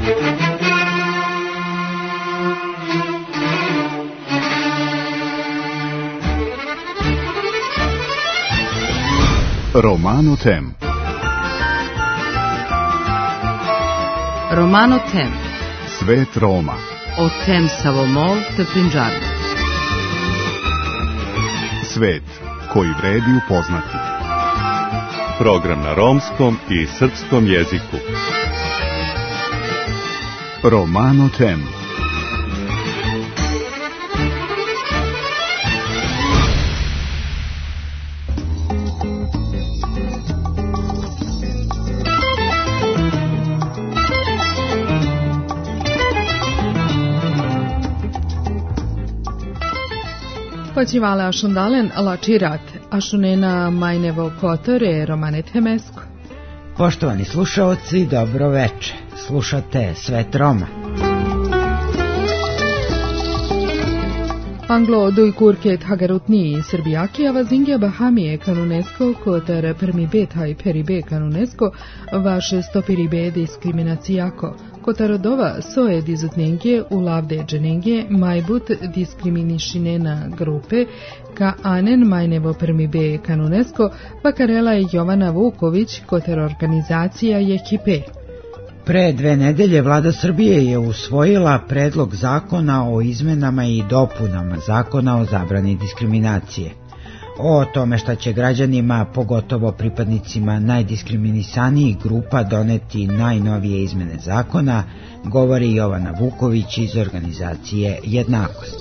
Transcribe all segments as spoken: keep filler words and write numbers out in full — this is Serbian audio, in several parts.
Romano Tem. Romano Tem. Svet Roma. O tem Savomol te Punjabi. Svet koji vredi upoznati. Program na romskom i srpskom jeziku. Romano Tem. Počivale ašundalen lačirat, ašunena majnevo kotore Romane Temesko. Poštovani slušaoci, dobro veče. Slušate Svet Roma. Anglo duj kurket hagarutni Srbijaki, a vazingja Bahamije kanunesko, kotar permibe taj peribe kanunesko, vaše stopiribe diskriminacijako. Kotarodova soje dizutnenge u lavde dženenge majbut diskriminišinena grupe ka anen majnevo permibe kanunesko, vakarela je Jovana Vuković, kotar organizacija je ekipe. Pre dve nedelje vlada Srbije je usvojila predlog zakona o izmenama i dopunama zakona o zabrani diskriminacije. O tome šta će građanima, pogotovo pripadnicima najdiskriminisanijih grupa, doneti najnovije izmene zakona, govori Jovana Vuković iz organizacije Jednakost.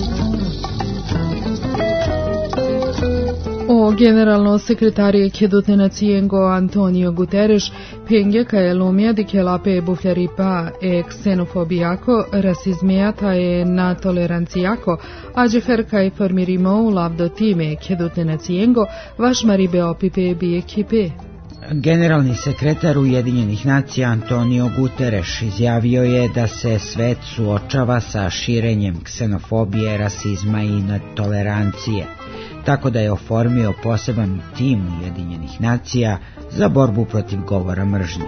O generalno sekretarije Kedutne nacijengo Antonio Guterres penge ka je lumija di ke lape bufljaripa e ksenofobijako, rasizmijata je na tolerancijako, a džeher ka je formirimo u lavdo time Kedutne nacijengo, vaš maribe opipe bi ekipe. Generalni sekretar Ujedinjenih nacija Antonio Guterres izjavio je da se svet suočava sa širenjem ksenofobije, rasizma i netolerancije, tako da je oformio poseban tim Ujedinjenih nacija za borbu protiv govora mržnje.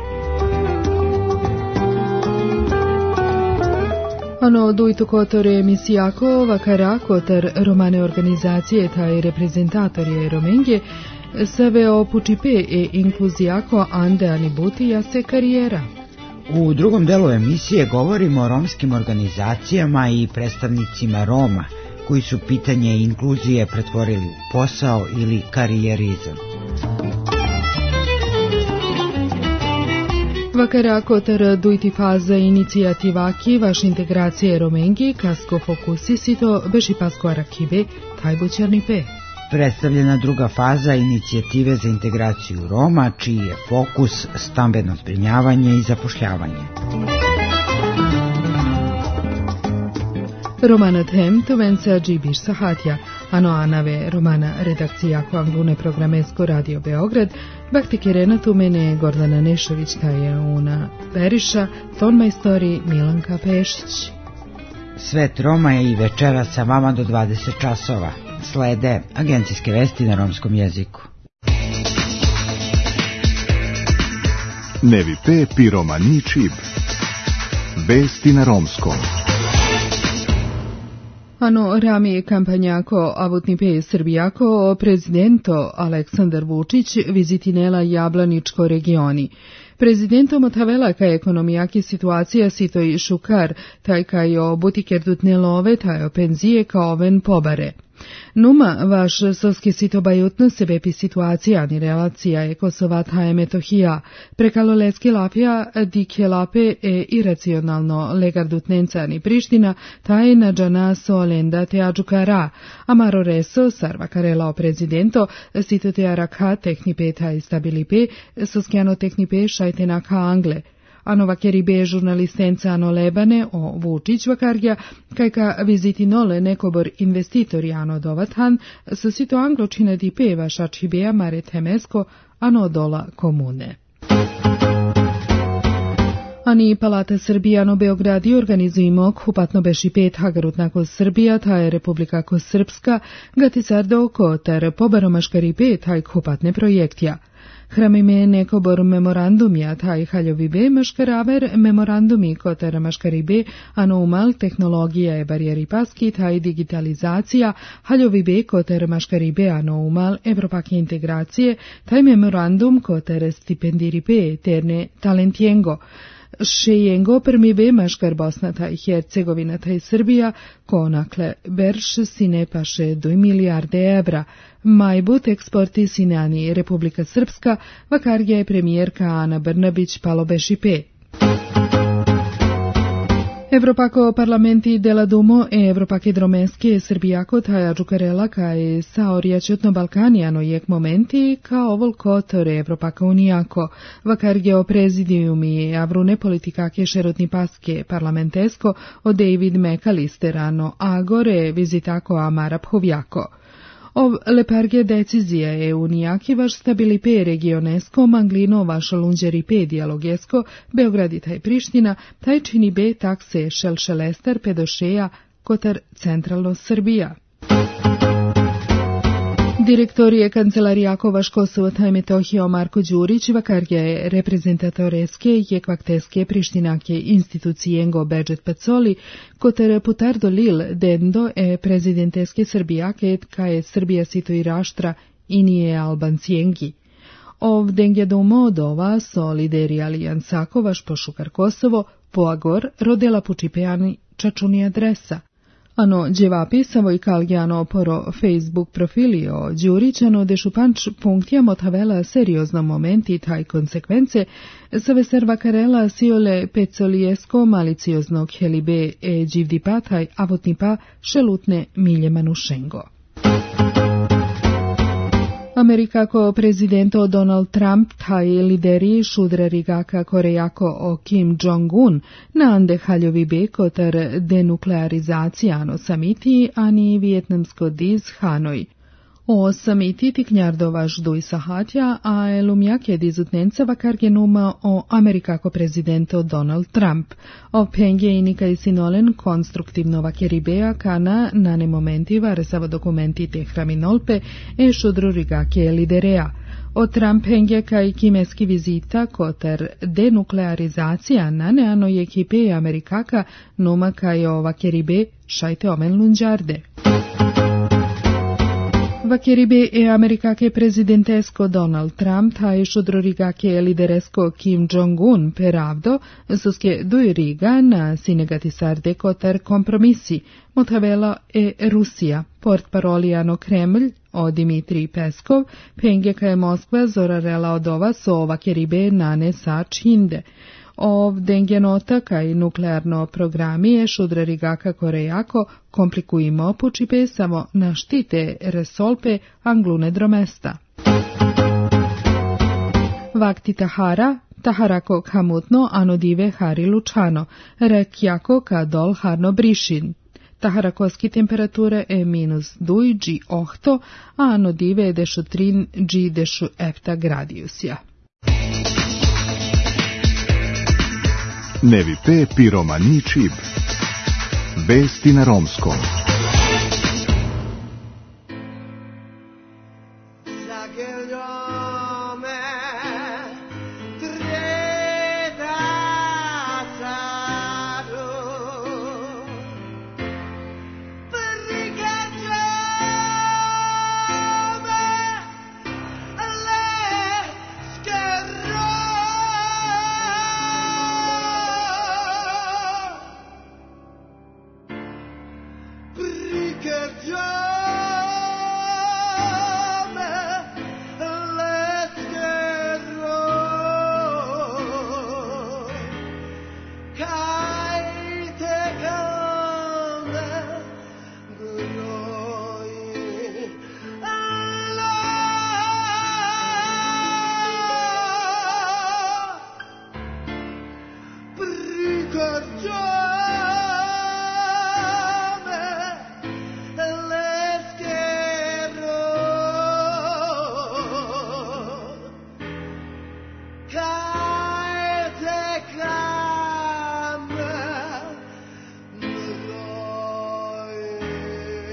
Ano dujto kotore emisijako vakara kotar romane organizacije taj reprezentatorje Romenge seve opučipe e inkluzijako ande anibutija se karijera. U drugom delu emisije govorimo o romskim organizacijama i predstavnicima Roma koji su pitanje inkluzije pretvorili u posao ili karijerizam. Vakara kotar dujti faza inicijativaki vaš integracije Romengi kasko fokusisito beši pasko arakibe tajbućarnipe. Predstavljena druga faza inicijative za integraciju Roma, čiji je fokus stambeno zbrinjavanje i zapošljavanje. Romana Tem tuvenca džibir sahatja, ano anave romana redakcija Anglune programesko Radio Beograd, bakti kirena tu mene Gordana Nešović taje una Beriša, ton majstori Milanka Pešić. Svet Roma je i večera sa vama do dvadeset časova. Slede agencijske vesti na romskom jeziku. Nevipe piromani čib. Vesti na romskom. Ano rami kampanjako avutnipe Srbijako prezidento Aleksandar Vučić vizitinela Jablaničko regioni. Prezidentom otavela ka ekonomijaki situacija sito i šukar, taj ka jo butiker dutne love, taj o penzije kao oven pobare. Numa, vaš sovski sito bajutno sebepi situacija ni relacija je Kosova taje Metohija, prekalo leski lapija dike lape e iracionalno legar dutnenca ni Priština, taj nađana so lenda te adžukara, amaro reso sarva karela o prezidento, sito te araka tehnipe taj stabilipe, soskjano tehnipe šajtena ka angle. Ano vakeribe žurnalistenca ano lebane o Vučić vakarja, kaj ka viziti nole nekobor investitori ano dovathan, sa sito angločine di peva šačibea mare temesko ano dola komune. Ani Palata Srbija no Beogradi organizujemo kupatno beši pet hagarutnako Srbija, ta je Republikako Srpska, gaticar do kotar pobaromaškari pet haj kupatne projektja. Hramime nekobor memorandumia taj haljovibe maškaraver memorandumi kotar maškaribe anoumal tehnologija e barijeri paski taj digitalizacija haljovibe kotar maškaribe anoumal evropake integracije taj memorandum kotar stipendiribe terne talentiengo. Šejengo prmibe maškar Bosna taj Hercegovina taj Srbija konakle berš sine paše doj milijarde evra. Majbut eksporti sinani Republika Srpska vakargija je premijerka Ana Brnabić palobešipe. Evropako parlamenti della Dumo e Evropake dromeske Srbijako taja džukarela kaje saorijačutno Balkanijano jek momenti kao volkotore Evropaka unijako. Vakargeo prezidijumi avrune politikake šerotni paske parlamentesko o David McAllisterano agore vizitako Amara Phovjako. Ov leparge decizije e unijaki vaš stabilipe regionesko manglino vaš lunđeripe dijalogesko Beogradi taj Priština taj čini be takse šelšelestar pedošeja kotar centralno Srbija. Direktorije Kancelarijako vaš Kosovo taj Metohio Marko Đurić vakargja je reprezentatoreske je kvakteske prištinake institucijengo Bedžet Pacoli kotar putardo lil dendo e prezidenteske Srbijake ka je Srbija sito i raštra i nije Albancijengi. Ovdengje domo dova so lideri alijansako vaš pošukar Kosovo poagor rodela pučipejani čačuni adresa. Ano dževapi savoj kalgjano poro Facebook profilio Đurićano dešupanč punktijamo tavela seriozno momenti taj konsekvence save serva karela siole pecolijesko malicioznog helibe e dživdipa taj avotnipa šelutne milje manušengo. Amerikako prezidento Donald Trump taj lideri šudrarigaka Korejako o Kim Jong-un na ande haljovibe kotar denuklearizacijano samiti ani vijetnamsko diz Hanoj. O samiti tiknjardovaš duj sahatja, a elumjak je dizutnenca vakargenuma o Amerikako prezidento Donald Trump. O pengje i nikaj sinolen konstruktivno vakeribeja kana nane momenti varesava dokumenti te hraminolpe e šudrurigake liderea. O Trump pengje kaj kimeski vizita kotar denuklearizacija nane anoj ekipe Amerikaka numa kaj o vakeribe šajte omen lunđarde. Vakeribe e Amerikake prezidentesko Donald Trump taj šudrorigake lideresko Kim Jong-un peravdo suske duj riga na sinegatisarde kotar kompromisi motavela e Rusija. Port parolijano Kremlj o Dimitrij Peskov pengeka je Moskva zorarela od ova so vakeribe nane sa činde. Ovdengenota kaj nuklearno programije šudrarigaka Korejako komplikujemo pučipe samo na štite resolpe anglune dromesta. Vakti Tahara, Taharako hamutno anodive hari lučano, rekjako ka dol harno brišin. Taharakoski temperature e minus duj dži ohto, a anodive dešu trin dži dešu efta gradiusja. Nevipe piromani čib. Vesti na romskom.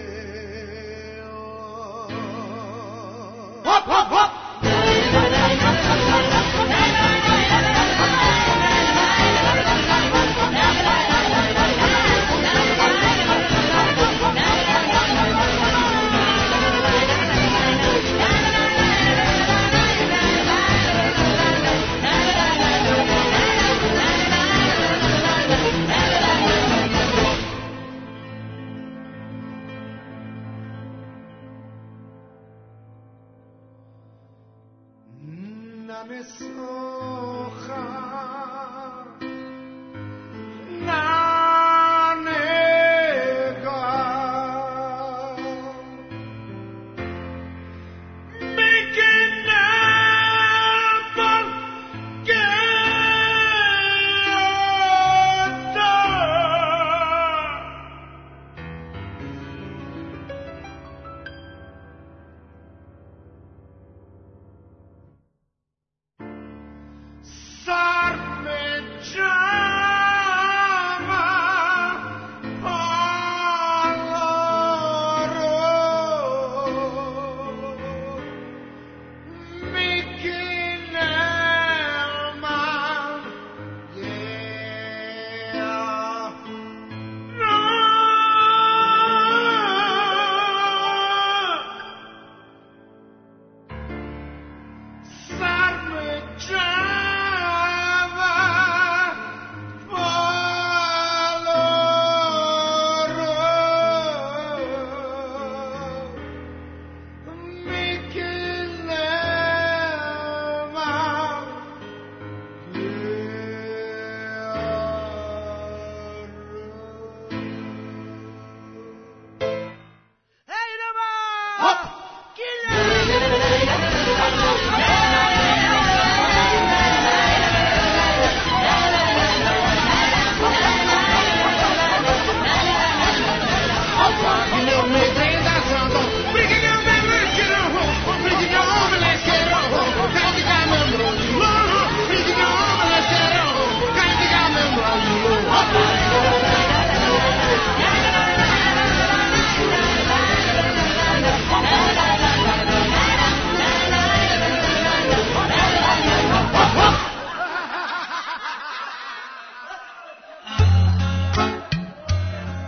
Hop, hop, hop!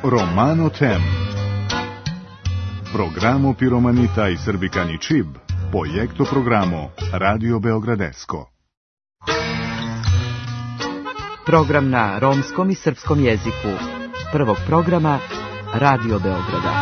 Romano Tem. Programo Piromanita i Srbikani Čib. Projekto programo Radio Beogradesko. Program na romskom i srpskom jeziku. Prvog programa Radio Beograda.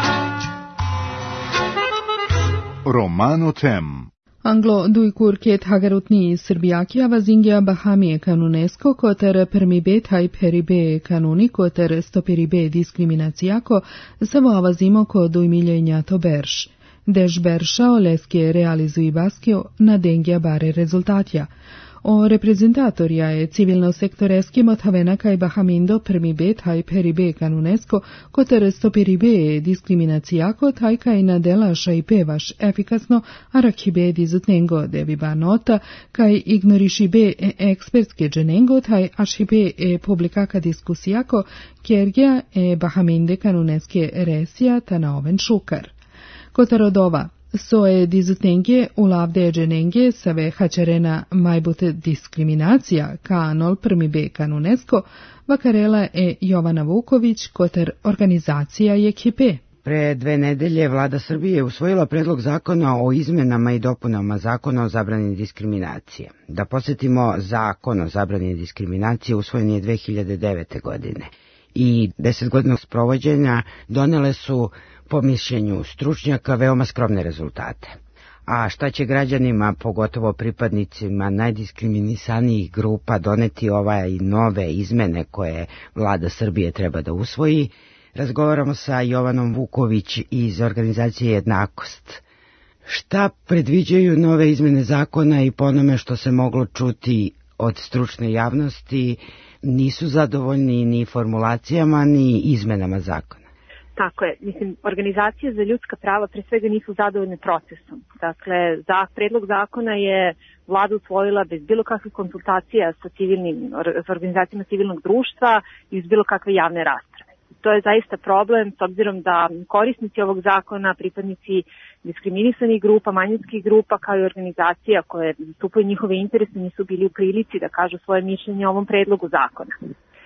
Romano Tem. Anglo dujkur ket hagarutni Srbijakija vazingja Bahamije kanunesko koter permibe taj peribe kanuni koter stoperibe diskriminacijako samo avazimo ko dujmiljenja to berš. Dež berša oleske realizuji baskio na dengja bare rezultatja. O reprezentatorja je civilno-sektoreski motavena kaj Bahamindo permibe taj peribe kanunesko koter stoperibe diskriminacijako taj kaj nadelaša i pevaš efikasno arakibe dizutnengo devi banota kaj ignorišibe ekspertske dženengo taj ašibe e publikaka diskusijako kergja e Bahaminde kanuneske resija ta na oven šukar. Kotarodova soje dizutnenge u lavde dženenge save hačarena majbute diskriminacija kanol prmibe kanunesko vakarela e Jovana Vuković kotar organizacija je K P. Pre dve nedelje vlada Srbije je usvojila predlog zakona o izmenama i dopunama zakona o zabrani diskriminacije. Da podsjetimo, zakon o zabrani diskriminacije usvojen je dve hiljade devete. godine i deset godina sprovođenja donele su po mišljenju stručnjaka veoma skromne rezultate. A šta će građanima, pogotovo pripadnicima najdiskriminisanijih grupa, doneti ova i nove izmene koje vlada Srbije treba da usvoji, razgovaramo sa Jovanom Vuković iz organizacije Jednakost. Šta predviđaju nove izmene zakona i po onome što se moglo čuti od stručne javnosti, nisu zadovoljni ni formulacijama ni izmenama zakona? Tako je. Mislim, organizacije za ljudska prava pre svega nisu zadovoljne procesom. Dakle, za predlog zakona je vlada usvojila bez bilo kakvih konsultacija sa civilnim, sa organizacijama civilnog društva i bez bilo kakve javne rasprave. To je zaista problem, s obzirom da korisnici ovog zakona, pripadnici diskriminisanih grupa, manjinskih grupa, kao i organizacija koje zastupaju njihove interese, nisu bili u prilici da kažu svoje mišljenje o ovom predlogu zakona.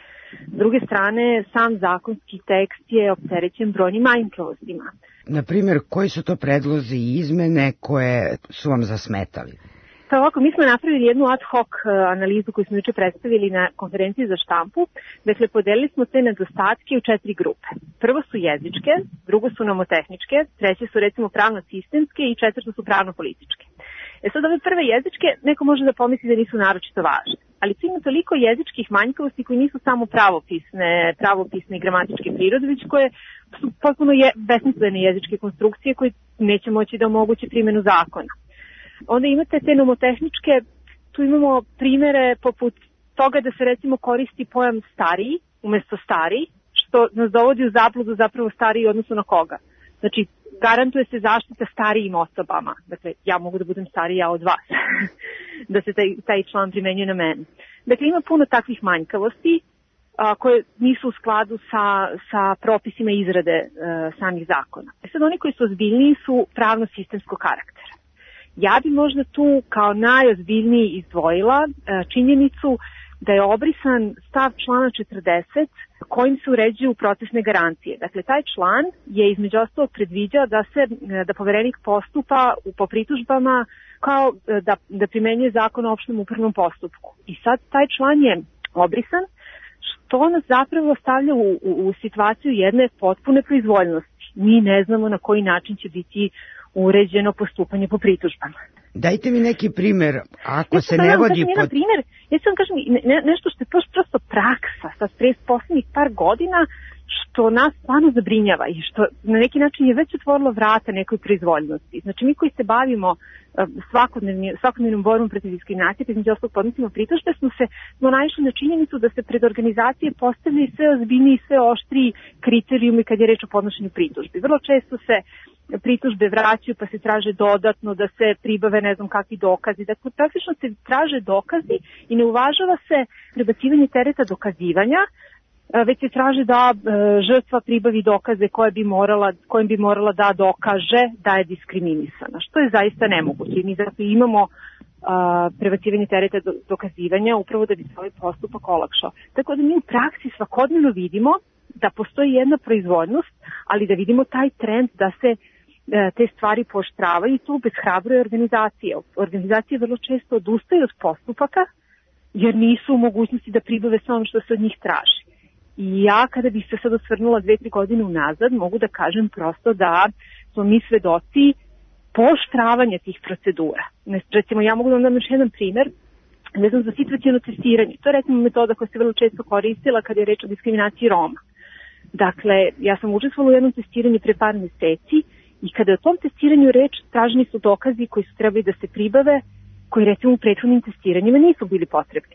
S druge strane, sam zakonski tekst je opterećen brojnim manjkavostima. Na primjer, koji su to predlozi i izmene koje su vam zasmetali? Pa ovako, mi smo napravili jednu ad hoc analizu koju smo juče predstavili na konferenciji za štampu. Dakle, podelili smo te nedostatke u četiri grupe. Prvo su jezičke, drugo su nomotehničke, treće su recimo pravno-sistemske i četvrto su pravno-političke. E sad, ove prve jezičke, neko može da pomisli da nisu naročito važne, ali tu ima toliko jezičkih manjkavosti koji nisu samo pravopisne, pravopisne i gramatičke prirode, već koje su potpuno je, besmislene jezičke konstrukcije koje neće moći da omoguće primjenu zakona. Onda imate te nomotehničke, tu imamo primere poput toga da se recimo koristi pojam stariji umesto stariji, što nas dovodi u zabludu zapravo stariji odnosno na koga. Znači, garantuje se zaštita starijim osobama. Dakle, ja mogu da budem starija od vas, da se taj, taj član primenjuje na mene. Dakle, ima puno takvih manjkavosti a, koje nisu u skladu sa, sa propisima izrade a, samih zakona. E sad, oni koji su ozbiljniji su pravno-sistemskog karaktera. Ja bi možda tu kao najozbiljniji izdvojila a, činjenicu da je obrisan stav člana četrdeset kojim se uređuju procesne garancije. Dakle, taj član je između ostalog predviđao da se da poverenik postupa po pritužbama kao da, da primenjuje zakon o opštem upravnom postupku. I sad taj član je obrisan, što nas zapravo stavlja u, u, u situaciju jedne potpune proizvoljnosti. Mi ne znamo na koji način će biti uređeno postupanje po pritužbama. Dajte mi neki primjer, ako ja se ne vodi pod... Jedan primjer, ja sam kažem ne, nešto što je prosto praksa sa poslednjih par godina, što nas stvarno zabrinjava i što na neki način je već otvorilo vrata nekoj proizvoljnosti. Znači, mi koji se bavimo svakodnevnom borbom protiv diskriminacije, između ostalog podnosimo pritužbe, smo se smo naišli na činjenicu da se pred organizacije postavljaju sve ozbiljniji i sve oštriji kriterijumi kad je reč o podnošenju pritužbi. Vrlo često se pritužbe vraćaju pa se traže dodatno da se pribave ne znam kakvi dokazi. Dakle, praktično se traže dokazi i ne uvažava se prebacivanje tereta dokazivanja, već se traže da e, žrtva pribavi dokaze koje bi morala, kojim bi morala da dokaže da je diskriminisana, što je zaista nemoguće. Mi zato imamo a, prebacivanje tereta do, dokazivanja upravo da bi se ovaj postupak olakšao. Tako da mi u praksi svakodnevno vidimo da postoji jedna proizvoljnost, ali da vidimo taj trend da se te stvari pooštravaju i to obeshrabruje organizacije. Organizacije vrlo često odustaju od postupaka jer nisu u mogućnosti da pribave sve ono što se od njih traži. I ja kada bih se sad osvrnula dve, tri godine unazad, mogu da kažem prosto da smo mi svedoci pooštravanja tih procedura. Recimo, ja mogu da vam dam još jedan primer vezan za situaciono testiranje. To je recimo metoda koja se vrlo često koristila kada je reč o diskriminaciji Roma. Dakle, ja sam učestvovala u jednom testiranju pre par meseci i kada je o tom testiranju reč, traženi su dokazi koji su trebali da se pribave, koji recimo u prethodnim testiranjima nisu bili potrebni.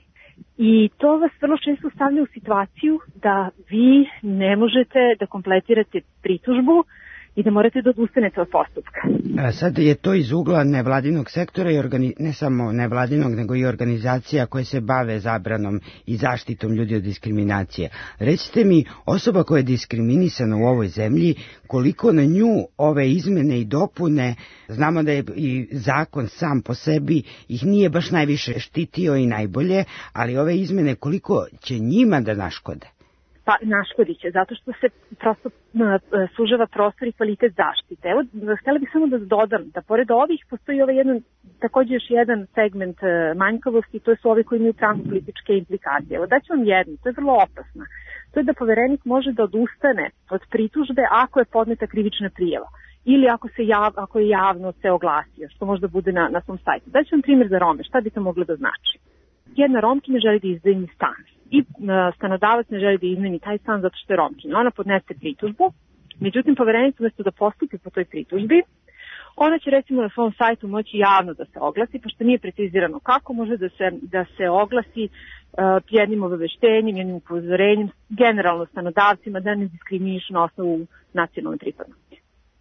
I to vas vrlo često stavlja u situaciju da vi ne možete da kompletirate pritužbu i da morate da odustanete od postupka. A sad je to iz ugla nevladinog sektora i organi... ne samo nevladinog, nego i organizacija koje se bave zabranom i zaštitom ljudi od diskriminacije. Recite mi, osoba koja je diskriminisana u ovoj zemlji, koliko na nju ove izmene i dopune, znamo da je i zakon sam po sebi ih nije baš najviše štitio i najbolje, ali ove izmene koliko će njima da naškode? Pa naškodit će, zato što se prosto sužava prostor i kvalitet zaštite. Evo, htjela bih samo da dodam da pored ovih postoji ovaj jedan, također još jedan segment manjkavosti, to su ovi koji imaju pravno-političke implikacije. Evo, daću vam jednu, to je vrlo opasno. To je da poverenik može da odustane od pritužbe ako je podneta krivična prijava ili ako, se jav, ako je javno se oglasio, što možda bude na, na svom sajtu. Daću vam primjer za Rome, šta bi to moglo da znači? Jedna Romkinja želi da iznajmi stan i stanodavac ne želi da iznajmi taj stan zato što je Romkinja. Ona podnese pritužbu, međutim poverenik umesto da postupi po toj pritužbi, ona će recimo na svom sajtu moći javno da se oglasi, pošto nije precizirano kako može da se, da se oglasi uh, jednim obaveštenjem, jednim upozorenjem, generalno stanodavcima da ne diskriminišu na osnovu nacionalne pripadnosti.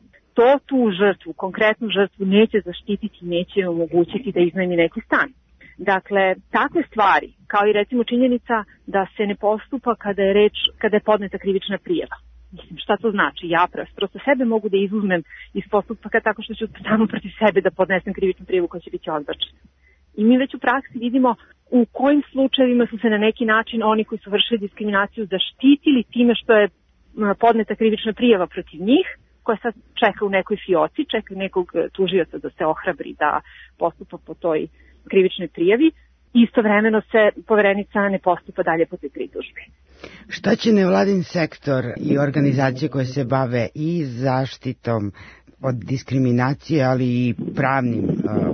To tu žrtvu, konkretnu žrtvu neće zaštititi, neće omogućiti da iznajmi neki stan. Dakle, takve stvari, kao i recimo činjenica da se ne postupa kada je reč, kada je podneta krivična prijava. Mislim, šta to znači? Ja prosto sebe mogu da izuzmem iz postupaka tako što ću samo protiv sebe da podnesem krivičnu prijavu koja će biti odbačena. I mi već u praksi vidimo u kojim slučajevima su se na neki način oni koji su vršili diskriminaciju zaštitili time što je podneta krivična prijava protiv njih, koja sad čeka u nekoj fioci, čeka nekog tužioca da se ohrabri da postupa po toj krivičnoj prijavi, istovremeno se poverenica ne postupa dalje po toj pritužbi. Šta će nevladin sektor i organizacije koje se bave i zaštitom od diskriminacije, ali i pravnim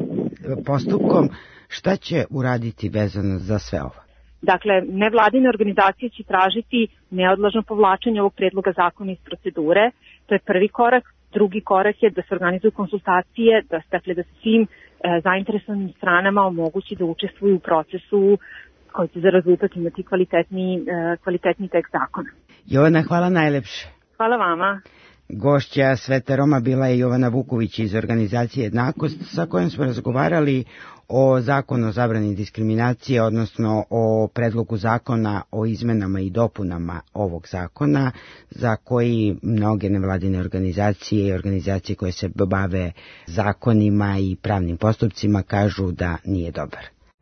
uh, postupkom, šta će uraditi vezano za sve ovo? Dakle, nevladine organizacije će tražiti neodložno povlačenje ovog predloga zakona iz procedure. To je prvi korak. Drugi korak je da se organizuju konsultacije, da, dakle, da se svim e, zainteresovanim stranama omogući da učestvuju u procesu koji će za rezultat imati kvalitetni, e, kvalitetni tekst zakona. Jovana, hvala najlepše. Hvala vama. Gošća Sveta Roma bila je Jovana Vuković iz organizacije Jednakost, sa kojom smo razgovarali o zakonu o zabrani diskriminacije, odnosno o predlogu zakona o izmenama i dopunama ovog zakona, za koji mnoge nevladine organizacije i organizacije koje se bave zakonima i pravnim postupcima kažu da nije dobar.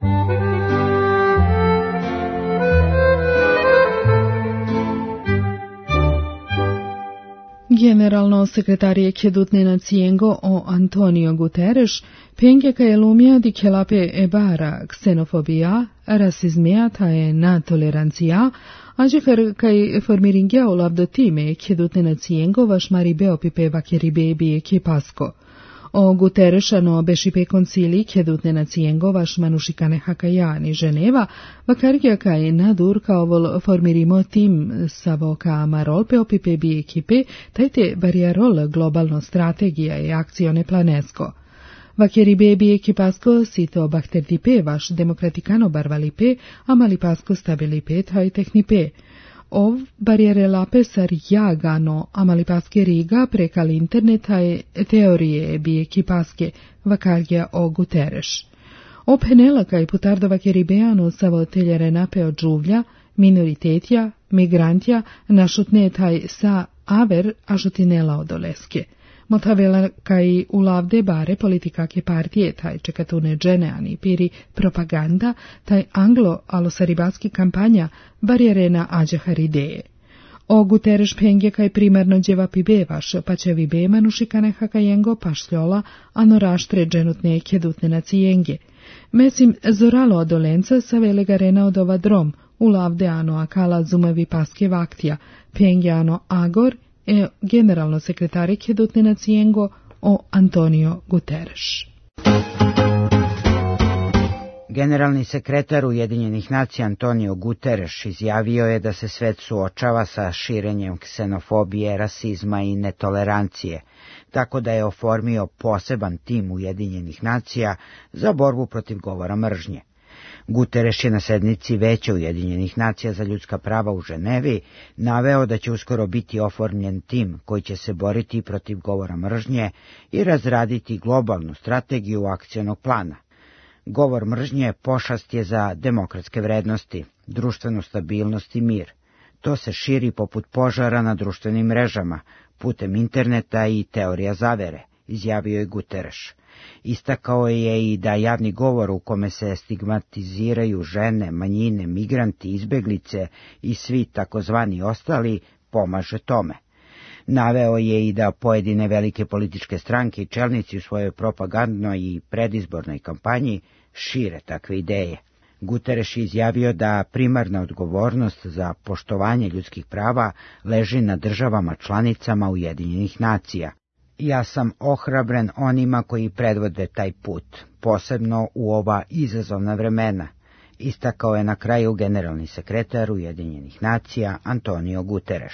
Generalno sekretarije Kedutne Nacijengo o Antonio Guterres penke ka je lumia di kelape ebara ksenofobia, rasizmea tae na tolerancia, ađekar kaj formiringia o labdotime Kedutne Nacijengo vaš maribeo pipe vakeribebi ekipasko. O Guterresano bešipe koncili Kedutne Nacijengo vaš manušikane Hakajani Ženeva, vakargia kaj nadur kao vol formirimo tim savoka amarol pe opipe bi ekipe, tajte bariarol globalno strategija i akcione planesko. Vakeribe bi ekipasko sito bakterdipe vaš demokratikano barvalipe, amalipasko stabilipe taj tehnipe. Ov barijere lape sar jagano amalipaske riga prekal interneta je teorije bi ekipaske vakarja o Guterres. O penela kaj putardova keribeano savo teljere nape od žuvlja, minoritetja, migrantja, našutne taj sa aver ažutinela od oleske. Motavela kaj ulavde bare politikake partije taj čekatune džene ani piri propaganda taj anglo-alosaribatski kampanja barijere na ađahar ideje. O Guterres penge kaj primarno djeva pibevaš, pa će vibe manušikane hakajengo pašljola, ano raštre dženutne kjedutne nacijenge. Mesim zoralo odolenca sa velega rena od ova drom, u lavde ano akala zumevi paske vaktija, penge ano agor, e generalno sekretari kjedutne nacijengo o Antonio Guterres. Generalni sekretar Ujedinjenih nacija Antonio Guterres izjavio je da se svet suočava sa širenjem ksenofobije, rasizma i netolerancije, tako da je oformio poseban tim Ujedinjenih nacija za borbu protiv govora mržnje. Guterres je na sednici Veća Ujedinjenih nacija za ljudska prava u Ženevi naveo da će uskoro biti oformljen tim koji će se boriti protiv govora mržnje i razraditi globalnu strategiju akcionog plana. Govor mržnje pošast je za demokratske vrednosti, društvenu stabilnost i mir. To se širi poput požara na društvenim mrežama, putem interneta i teorija zavere, izjavio je Guterres. Istakao je i da javni govor u kome se stigmatiziraju žene, manjine, migranti, izbeglice i svi takozvani ostali pomaže tome. Naveo je i da pojedine velike političke stranke i čelnici u svojoj propagandnoj i predizbornoj kampanji šire takve ideje. Guterres je izjavio da primarna odgovornost za poštovanje ljudskih prava leži na državama članicama Ujedinjenih nacija. Ja sam ohrabren onima koji predvode taj put, posebno u ova izazovna vremena, istakao je na kraju generalni sekretar Ujedinjenih nacija Antonio Guterres.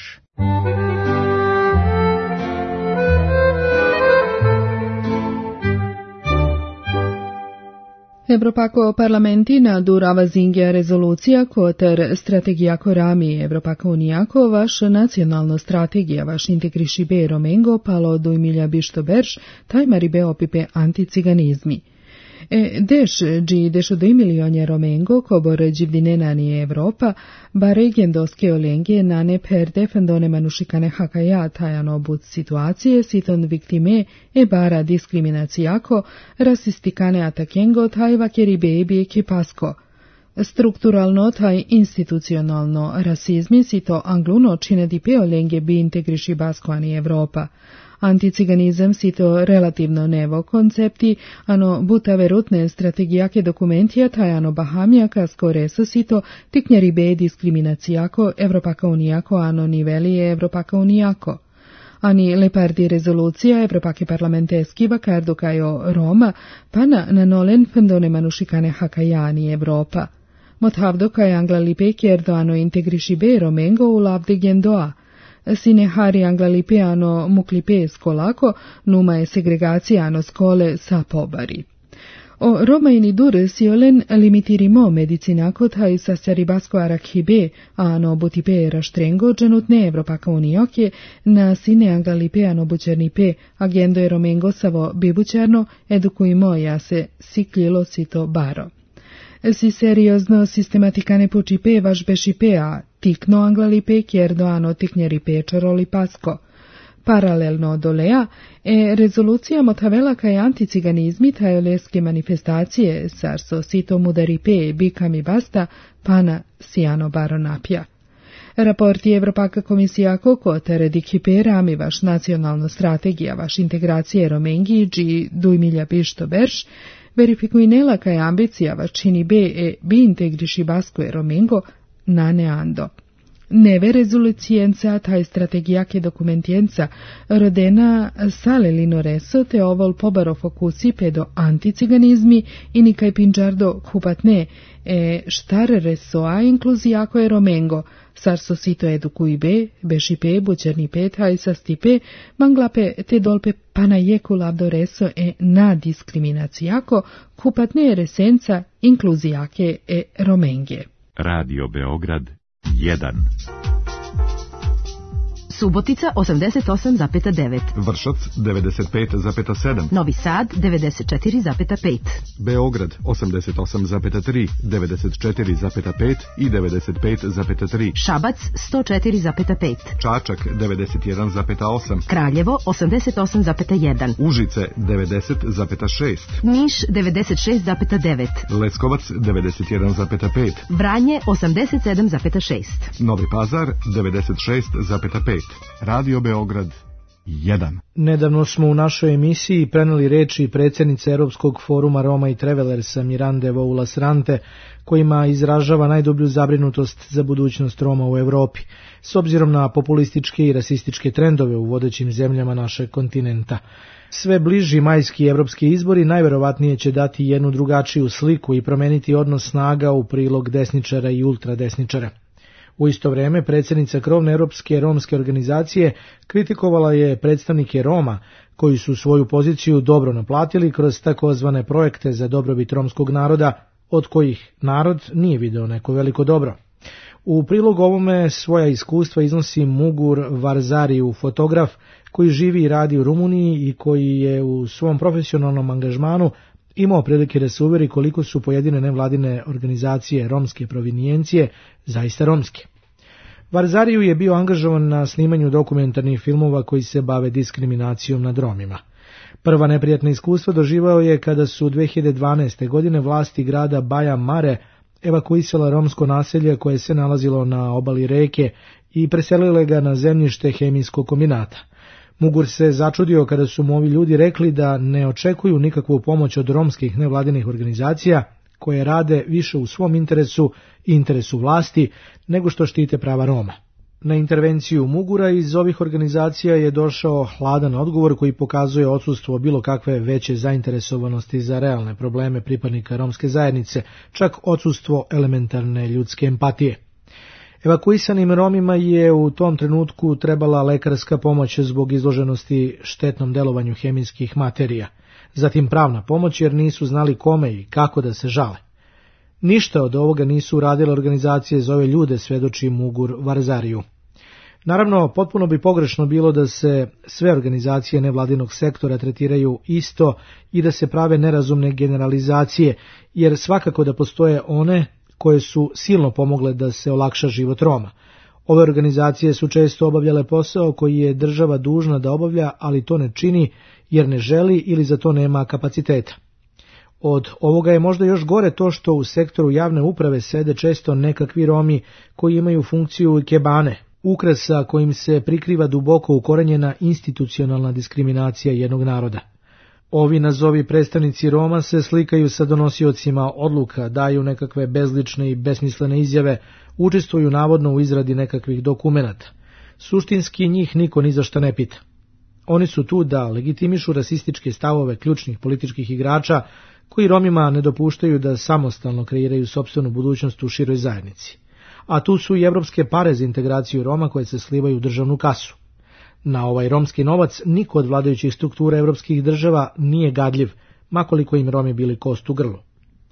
Evropako parlamentina durava zingja rezolucija koter strategijako rami Evropaka unijako vaš nacionalno strategija vaš integriši be romengo palo do milja bišto berš tajmari be opipe anticiganizmi. E deš dži dešo do milionja romengo kobor dživdinenani Evropa bare gendoske olenge nane per defendone manušikane hakaja tajano bud situacije siton viktime e bara diskriminacijako rasistikane atakengo tajva keribe bi kipasko. Strukturalno taj institucionalno rasizmi sito angluno čine di pe olenge bi integriši baskoani Evropa. Anticiganizam sito relativno nevo koncepti, ano buta verutne strategijake dokumentija tajano bahamijaka skoresa sito tiknjari be diskriminacijako Evropaka unijako ano nivelije Evropaka unijako. Ani lepardi rezolucija Evropake parlamenteski vakardo kajo Roma, pana nanolen fendone manušikane hakajani Evropa. Mothavdo kaj angla lipe kjerdo ano integriši be romengo u lavde gendoa. Sine hari anglalipeano muklipe skolako, numa je segregacijano skole sa pobari. O romaini dur siolen limitirimo medicinako taj sasaribasko arakhibe, ano butipe raštrengo dženutne Evropaka unijokje, na sine anglalipeano bučernipe, agendo je romengo savo bibučerno, edukujmo ja se siklilo sito baro. Si seriozno sistematikane pučipe vaš bešipea, tikno anglalipe kjerdo ano tiknjeripe čoroli pasko. Paralelno dolea, e rezolucija motavela kaj anticiganizmi tajoleske manifestacije sarso sito mudaripe bikami basta pana siano baronapja. Raporti Evropaka komisijako kotere dikipe rami vaš nacionalno strategija vaš integracije romengi dži dujmilja bišto berš, verifikuinela kaj ambicija vaš čini be e bi integriši basko e romengo na neando. Neve rezolucijenca taj strategijake dokumentijenca rodena sale linoreso te ovol pobaro fokusi pedo anticiganizmi i nikaj pinđardo kupatne e štar resoa inkluzijako e romengo, sarso sito edukuibe, bešipe, bučernipe, taj sastipe, manglape te dolpe panajeku lavdo reso e na diskriminacijako kupatne resenca inkluzijake e romenge. Radio Beograd jedan. Subotica osamdeset osam zarez devet, Vršac devedeset pet zarez sedam, Novi Sad devedeset četiri zarez pet, Beograd osamdeset osam zarez tri, devedeset četiri zarez pet i devedeset pet zarez tri, Šabac sto četiri zarez pet, Čačak devedeset jedan zarez osam, Kraljevo osamdeset osam zarez jedan, Užice devedeset zarez šest, Niš devedeset šest zarez devet, Leskovac devedeset jedan zarez pet, Vranje osamdeset sedam zarez šest, Novi Pazar devedeset šest zarez pet, Radio Beograd jedan. Nedavno smo u našoj emisiji preneli reči predsjednice Europskog foruma Roma i Travelersa Mirande Voulas-Rante, kojima izražava najdublju zabrinutost za budućnost Roma u Europi, s obzirom na populističke i rasističke trendove u vodećim zemljama našeg kontinenta. Sve bliži majski evropski izbori najverovatnije će dati jednu drugačiju sliku i promeniti odnos snaga u prilog desničara i ultradesničara. U isto vrijeme, predsjednica krovne europske romske organizacije kritikovala je predstavnike Roma, koji su svoju poziciju dobro naplatili kroz takozvane projekte za dobrobit romskog naroda, od kojih narod nije video neko veliko dobro. U prilog ovome svoja iskustva iznosi Mugur Varzariju, fotograf koji živi i radi u Rumuniji i koji je u svom profesionalnom angažmanu imao prilike da se uveri koliko su pojedine nevladine organizacije romske provinijencije zaista romske. Varzariju je bio angažovan na snimanju dokumentarnih filmova koji se bave diskriminacijom nad Romima. Prva neprijatna iskustva doživao je kada su dve hiljade dvanaeste. godine vlasti grada Baja Mare evakuisala romsko naselje koje se nalazilo na obali reke i preselile ga na zemljište hemijskog kombinata. Mugur se začudio kada su mu ovi ljudi rekli da ne očekuju nikakvu pomoć od romskih nevladinih organizacija koje rade više u svom interesu i interesu vlasti nego što štite prava Roma. Na intervenciju Mugura iz ovih organizacija je došao hladan odgovor koji pokazuje odsustvo bilo kakve veće zainteresovanosti za realne probleme pripadnika romske zajednice, čak odsustvo elementarne ljudske empatije. Evakuisanim Romima je u tom trenutku trebala lekarska pomoć zbog izloženosti štetnom delovanju hemijskih materija, zatim pravna pomoć jer nisu znali kome i kako da se žale. Ništa od ovoga nisu uradile organizacije za ove ljude, svedoči Mugur Varzariju. Naravno, potpuno bi pogrešno bilo da se sve organizacije nevladinog sektora tretiraju isto i da se prave nerazumne generalizacije, jer svakako da postoje one koje su silno pomogle da se olakša život Roma. Ove organizacije su često obavljale posao koji je država dužna da obavlja, ali to ne čini jer ne želi ili za to nema kapaciteta. Od ovoga je možda još gore to što u sektoru javne uprave sede često nekakvi Romi koji imaju funkciju ikebane, ukrasa kojim se prikriva duboko ukorenjena institucionalna diskriminacija jednog naroda. Ovi nazovi predstavnici Roma se slikaju sa donosiocima odluka, daju nekakve bezlične i besmislene izjave, učestvuju navodno u izradi nekakvih dokumenata. Suštinski njih niko ni za šta ne pita. Oni su tu da legitimišu rasističke stavove ključnih političkih igrača koji Romima ne dopuštaju da samostalno kreiraju sopstvenu budućnost u široj zajednici. A tu su i evropske pare za integraciju Roma koje se slivaju u državnu kasu. Na ovaj romski novac niko od vladajućih struktura evropskih država nije gadljiv, makoliko im Romi bili kost u grlu.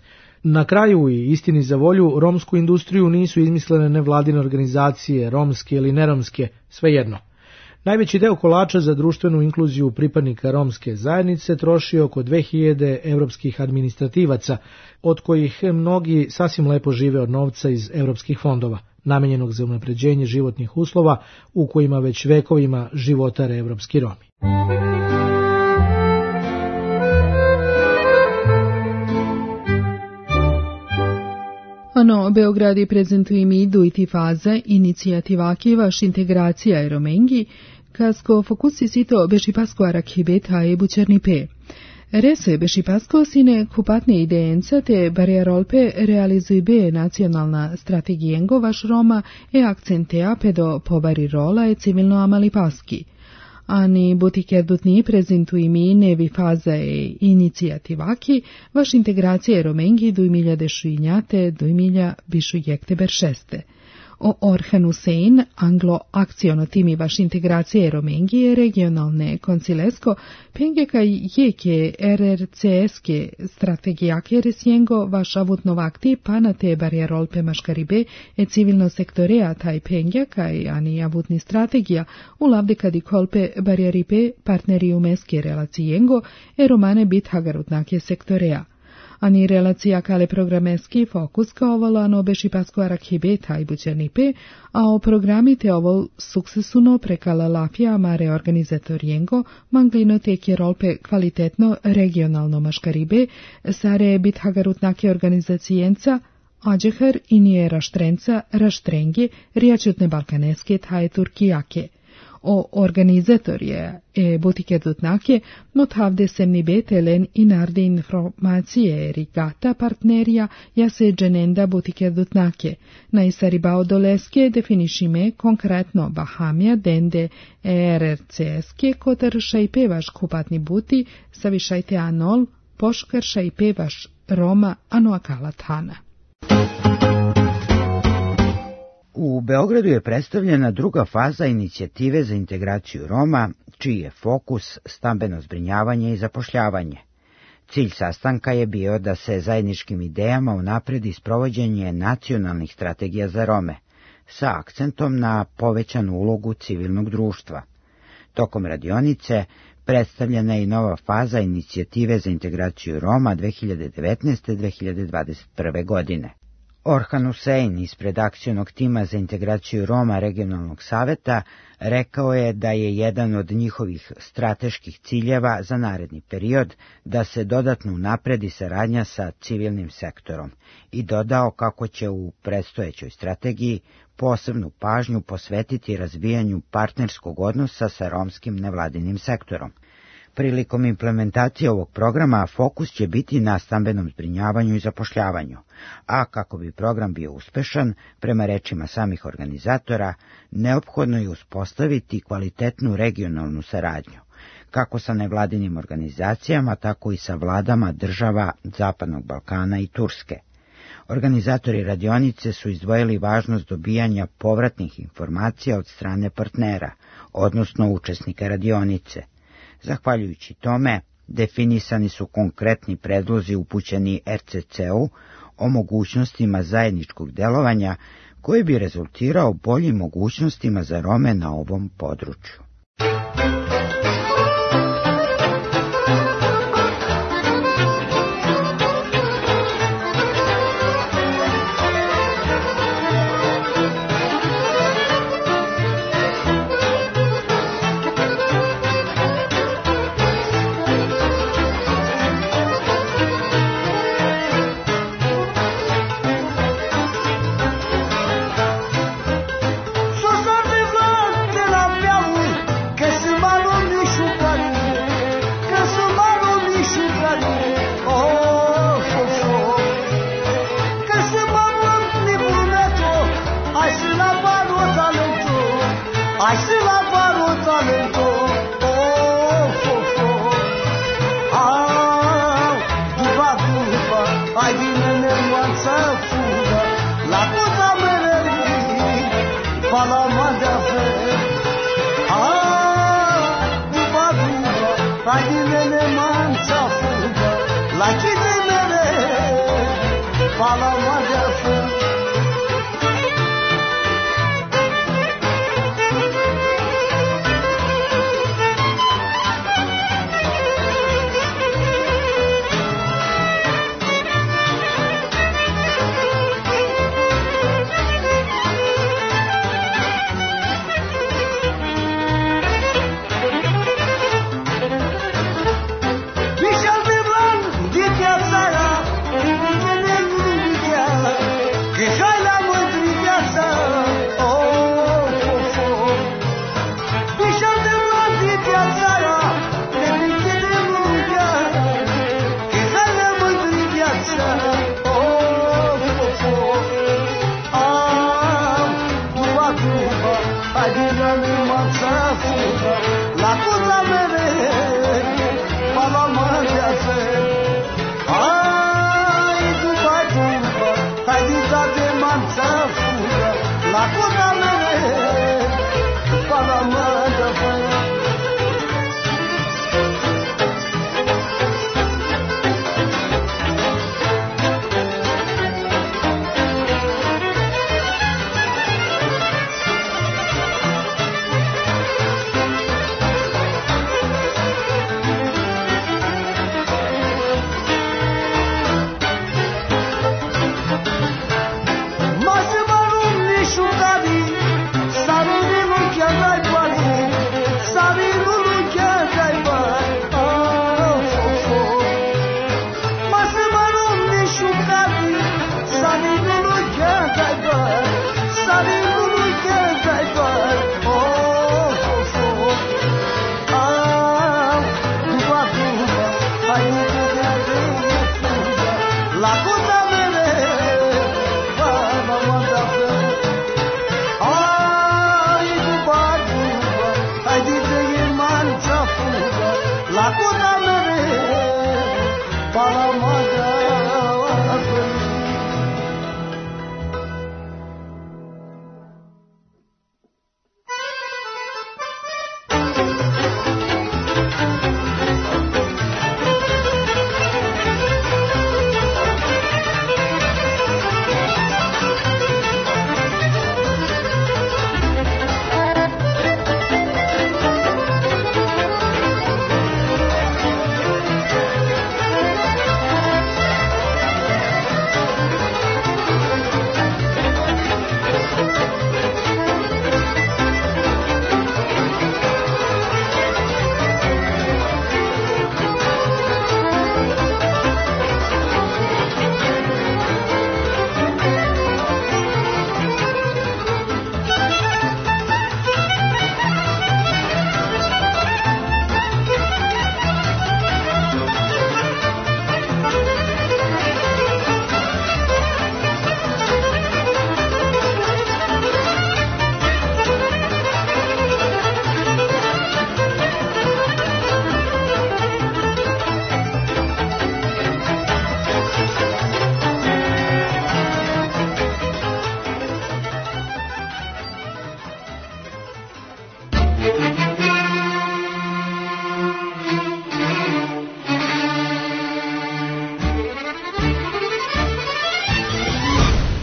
Na kraju i istini za volju, romsku industriju nisu izmislene nevladine organizacije, romske ili neromske, svejedno. Najveći deo kolača za društvenu inkluziju pripadnika romske zajednice troši oko dve hiljade evropskih administrativaca, od kojih mnogi sasvim lepo žive od novca iz evropskih fondova, namenjenog za unapređenje životnih uslova u kojima već vekovima životare evropski Romi. Ano, Beogradi prezentuje mi iduiti faze inicijativaki vaš integracija e Romengi, kasko fokusi sito bešipasko arakibeta e bučernipe. Rese bešipasko sine kupatne ideenca te barierolpe realizuje be nacionalna strategijengo vaš Roma e akcentea pedo pobari rola e civilno amalipaski. Ani butikerdutni prezentuje mi nevi faza e inicijativaki vaš integracija e Romengi dujmilja dešuinjate dujmilja bišu jekte beršeste. O Orhan Hussein, anglo-akciono timi vaš integracije Romengije, regionalne koncilesko, pengeka jeke R R C S-ke strategijake resjengo vaš avutnovakti pana te barjerolpe maškaribe e civilno sektorea taj pengja kaj ani avutni strategija u lavde kadi kolpe barjeripe partneri umeske relacijengo e romane bit hagarutnake sektorea. Ani relacija kale programeski fokus kao volano beši pasko arakhibe taj bućernipe, a o programi te ovo suksesuno prekala lafija mare organizatorijengo manglino teke rolpe kvalitetno regionalno maškaribe, sare bit hagarutnake organizacijenca, ađehar i nije raštrenca, raštrenge, rijačutne balkaneske taje Turkijake. O organizatorje e butike dutnake, not havde semni betelen i narde informacije rigata partnerija ja se dženenda butike dutnake. Na isaribao doleske definišime konkretno Bahamija dende R R C S-ke kotar šajpevaš kupatni buti savišajte anol poškar šajpevaš Roma anoakalatana. U Beogradu je predstavljena druga faza inicijative za integraciju Roma, čiji je fokus stambeno zbrinjavanje i zapošljavanje. Cilj sastanka je bio da se zajedničkim idejama unapredi sprovođenje nacionalnih strategija za Rome, sa akcentom na povećanu ulogu civilnog društva. Tokom radionice predstavljena je i nova faza inicijative za integraciju Roma dve hiljade devetnaeste do dve hiljade dvadeset prve. godine. Orhan Hussein ispred akcionog tima za integraciju Roma regionalnog saveta rekao je da je jedan od njihovih strateških ciljeva za naredni period da se dodatno unapredi saradnja sa civilnim sektorom i dodao kako će u predstojećoj strategiji posebnu pažnju posvetiti razvijanju partnerskog odnosa sa romskim nevladinim sektorom. Prilikom implementacije ovog programa fokus će biti na stambenom zbrinjavanju i zapošljavanju, a kako bi program bio uspešan, prema rečima samih organizatora, neophodno je uspostaviti kvalitetnu regionalnu saradnju, kako sa nevladinim organizacijama, tako i sa vladama država Zapadnog Balkana i Turske. Organizatori radionice su izdvojili važnost dobijanja povratnih informacija od strane partnera, odnosno učesnika radionice. Zahvaljujući tome, definisani su konkretni predlozi upućeni R C C-u o mogućnostima zajedničkog delovanja koji bi rezultirao boljim mogućnostima za Rome na ovom području.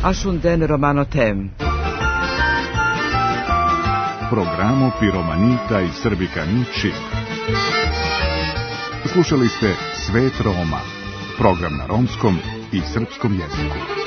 Ashunden romano tem. Programo Piromanita i Srbikani Čip. Slušali ste Svet Roma, program na romskom i srpskom jeziku.